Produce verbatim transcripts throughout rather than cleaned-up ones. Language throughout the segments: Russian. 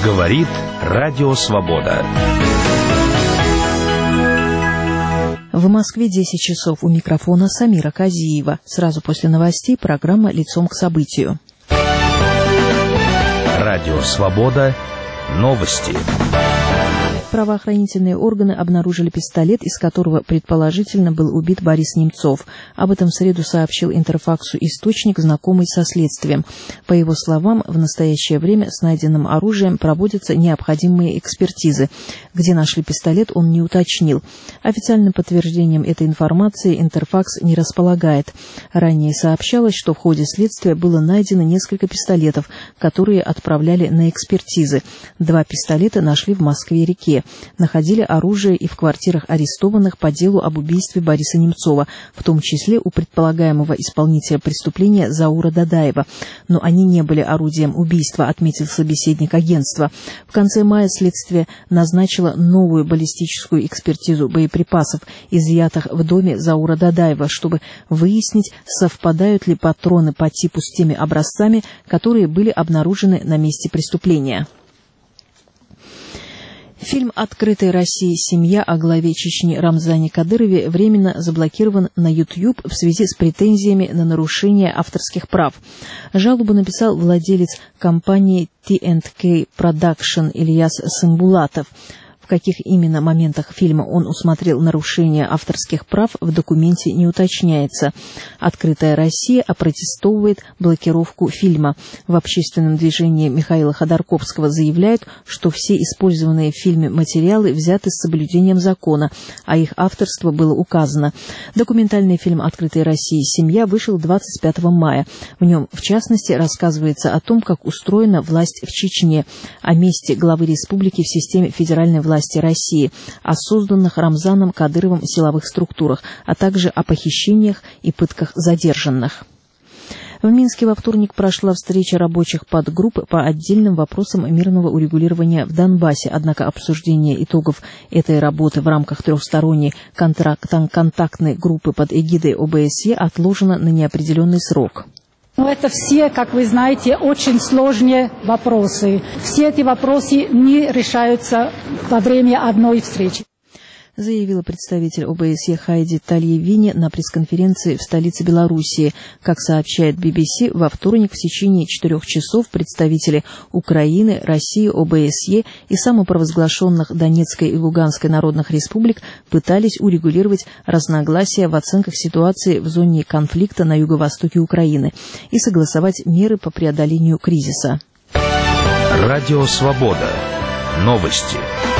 Говорит Радио Свобода. В Москве десять часов. У микрофона Самира Казиева. Сразу после новостей программа «Лицом к событию». Радио Свобода. Новости. Правоохранительные органы обнаружили пистолет, из которого предположительно был убит Борис Немцов. Об этом в среду сообщил Интерфаксу источник, знакомый со следствием. По его словам, в настоящее время с найденным оружием проводятся необходимые экспертизы. Где нашли пистолет, он не уточнил. Официальным подтверждением этой информации Интерфакс не располагает. Ранее сообщалось, что в ходе следствия было найдено несколько пистолетов, которые отправляли на экспертизы. Два пистолета нашли в Москве-реке. Находили оружие и в квартирах арестованных по делу об убийстве Бориса Немцова, в том числе у предполагаемого исполнителя преступления Заура Дадаева. Но они не были орудием убийства, отметил собеседник агентства. В конце мая следствие назначило новую баллистическую экспертизу боеприпасов, изъятых в доме Заура Дадаева, чтобы выяснить, совпадают ли патроны по типу с теми образцами, которые были обнаружены на месте преступления. Фильм «Открытая Россия. Семья» о главе Чечни Рамзане Кадырове временно заблокирован на YouTube в связи с претензиями на нарушение авторских прав. Жалобу написал владелец компании ти энд кей Production Ильяс Сымбулатов. В каких именно моментах фильма он усмотрел нарушение авторских прав, в документе не уточняется. «Открытая Россия» опротестовывает блокировку фильма. В общественном движении Михаила Ходорковского заявляют, что все использованные в фильме материалы взяты с соблюдением закона, а их авторство было указано. Документальный фильм «Открытая Россия. Семья» вышел двадцать пятого мая. В нем, в частности, рассказывается о том, как устроена власть в Чечне, о месте главы республики в системе федеральной власти России, о созданных Рамзаном Кадыровым силовых структурах, а также о похищениях и пытках задержанных. В Минске во вторник прошла встреча рабочих подгрупп по отдельным вопросам мирного урегулирования в Донбассе, однако обсуждение итогов этой работы в рамках трехсторонней контактной группы под эгидой о бэ эс е отложено на неопределенный срок. Но это все, как вы знаете, очень сложные вопросы. Все эти вопросы не решаются во время одной встречи, заявила представитель о бэ эс е Хайди Тальевини на пресс-конференции в столице Белоруссии. Как сообщает би би си, во вторник в течение четырех часов представители Украины, России, о бэ эс е и самопровозглашенных Донецкой и Луганской народных республик пытались урегулировать разногласия в оценках ситуации в зоне конфликта на юго-востоке Украины и согласовать меры по преодолению кризиса. Радио Свобода. Новости.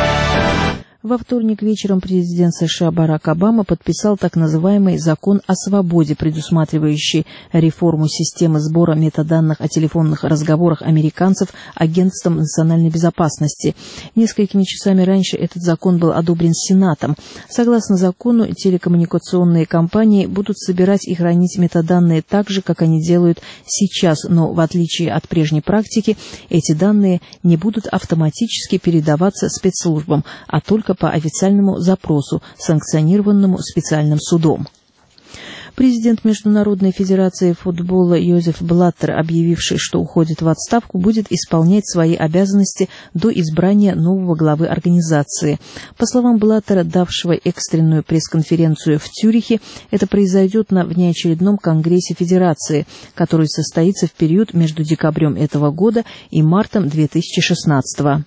Во вторник вечером президент США Барак Обама подписал так называемый «Закон о свободе», предусматривающий реформу системы сбора метаданных о телефонных разговорах американцев Агентством национальной безопасности. Несколькими часами раньше этот закон был одобрен Сенатом. Согласно закону, телекоммуникационные компании будут собирать и хранить метаданные так же, как они делают сейчас, но в отличие от прежней практики, эти данные не будут автоматически передаваться спецслужбам, а только по официальному запросу, санкционированному специальным судом. Президент Международной федерации футбола Йозеф Блаттер, объявивший, что уходит в отставку, будет исполнять свои обязанности до избрания нового главы организации. По словам Блаттера, давшего экстренную пресс-конференцию в Цюрихе, это произойдет на внеочередном конгрессе федерации, который состоится в период между декабрем этого года и мартом две тысячи шестнадцатого.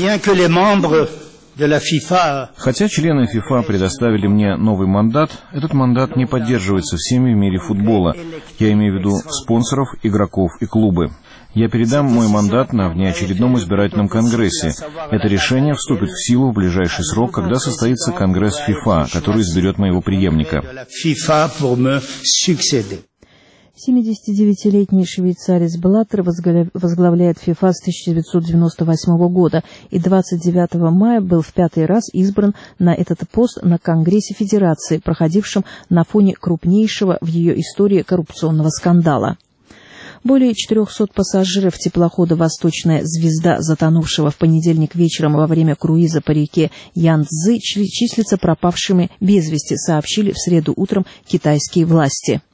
Хотя члены ФИФА предоставили мне новый мандат, этот мандат не поддерживается всеми в мире футбола. Я имею в виду спонсоров, игроков и клубы. Я передам мой мандат на внеочередном избирательном конгрессе. Это решение вступит в силу в ближайший срок, когда состоится конгресс ФИФА, который изберет моего преемника. семидесятидевятилетний швейцарец Блаттер возглавляет ФИФА с тысяча девятьсот девяносто восьмого года и двадцать девятого мая был в пятый раз избран на этот пост на Конгрессе Федерации, проходившем на фоне крупнейшего в ее истории коррупционного скандала. Более четырехсот пассажиров теплохода «Восточная звезда», затонувшего в понедельник вечером во время круиза по реке Янцзы, числятся пропавшими без вести, сообщили в среду утром китайские власти.